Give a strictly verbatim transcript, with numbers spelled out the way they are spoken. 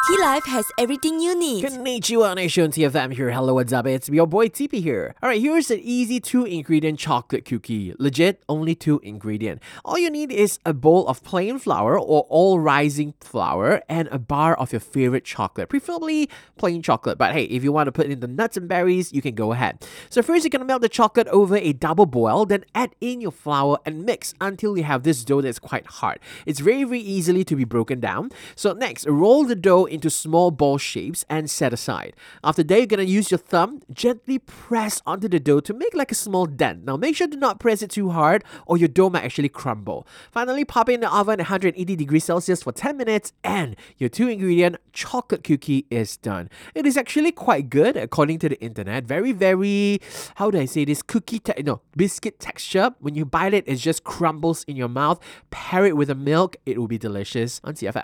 T-Life has everything you need. Konnichiwa Nation, T F M here. Hello, what's up? It's your boy T P here. Alright, here's an easy two-ingredient chocolate cookie. Legit, only two ingredient. All you need is a bowl of plain flour or all-rising flour and a bar of your favorite chocolate, preferably plain chocolate. But hey, if you want to put in the nuts and berries, you can go ahead. So first, you're gonna melt the chocolate over a double boil, then add in your flour and mix until you have this dough that's quite hard. It's very, very easily to be broken down. So next, roll the dough into small ball shapes and set aside. After that, you're gonna use your thumb, gently press onto the dough to make like a small dent. Now make sure to not press it too hard or your dough might actually crumble. Finally, pop it in the oven at one hundred eighty degrees Celsius for ten minutes and your two ingredient chocolate cookie is done. It is actually quite good according to the internet. Very, very, how do I say this, cookie, te- no, biscuit texture. When you bite it, it just crumbles in your mouth. Pair it with a milk, it will be delicious on T F M.